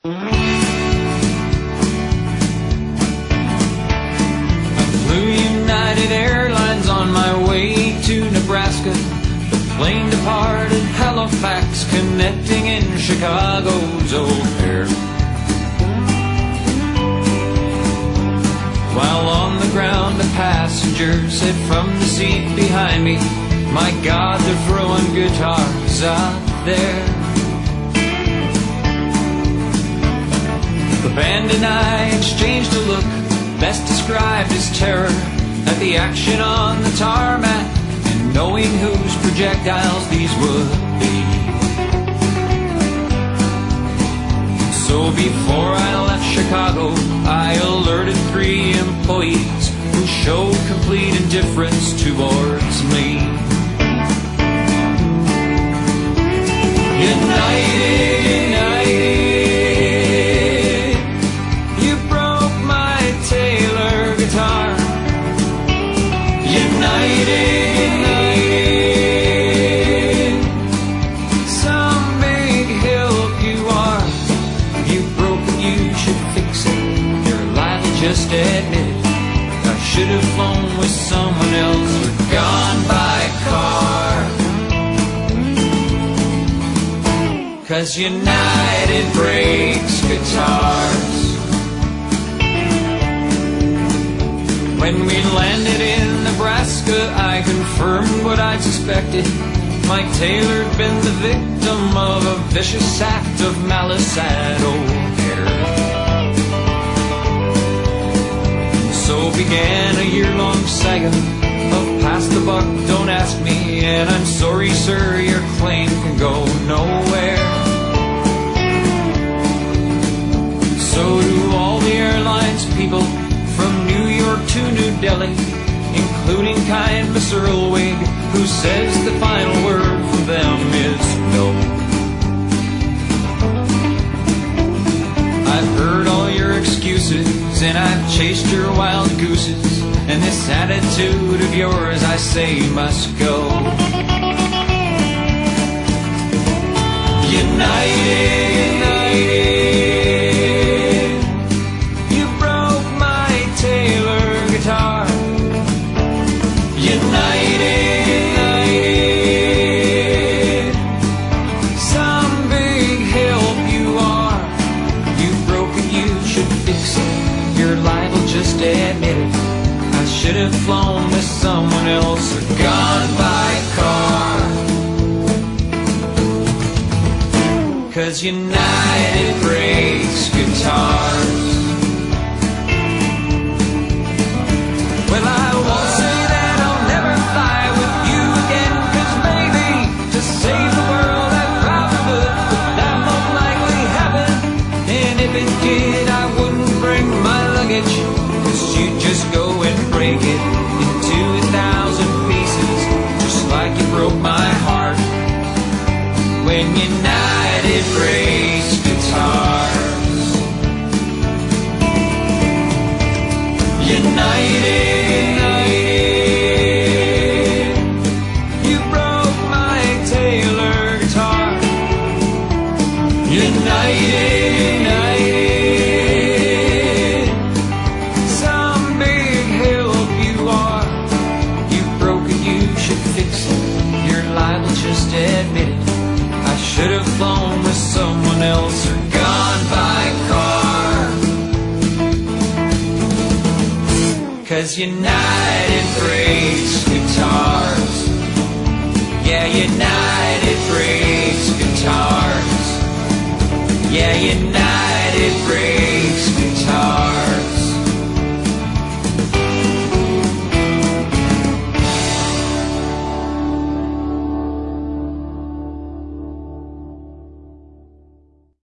Flew United Airlines on my way to Nebraska. The plane departed Halifax, connecting in Chicago's O'Hare. While on the ground, a passenger said from the seat behind me, "My God, they're throwing guitars out there." The band and I exchanged a look, best described as terror, at the action on the tarmac, and knowing whose projectiles these would be. So before I left Chicago, I alerted 3 employees who showed complete indifference towards me. United, United, you broke my Taylor guitar. United, United, some big help you are. You broke it, you should fix it. You're liable, just admit it. I should have flown with someone else or gone by car. 'Cause United breaks guitars. When we landed in Nebraska, I confirmed what I'd suspected. Mike Taylor had been the victim of a vicious act of malice at O'Hare. So began a year-long saga of pass the buck, don't ask me, and I'm sorry, sir, your claim can go nowhere. So do all the airlines people from New York to New Delhi, including kind Miss Earlwig, who says the final word from them is no. I've heard all your excuses, and I've chased your wild gooses, and this attitude of yours, I say, must go. United, United, you broke my Taylor guitar. United, United, some big help you are. You broke it, you should fix it. You're liable, just admit it. I should have flown with someone else or gone by car. 'Cause United breaks guitars. Well, I won't say that I'll never fly with you again, 'cause maybe to save the world I probably would, but that won't likely happen. And if it did, I wouldn't bring my luggage, 'cause you'd just go and break it into 1,000 pieces, just like you broke my heart when United breaks guitars. United, United, you broke my Taylor guitar. United, United, some big help you are. You broke it, you should fix it. You're liable, just admit it. I should have flown with someone else or gone by car. 'Cause United breaks guitars. Yeah, United breaks guitars. Yeah, United breaks guitars.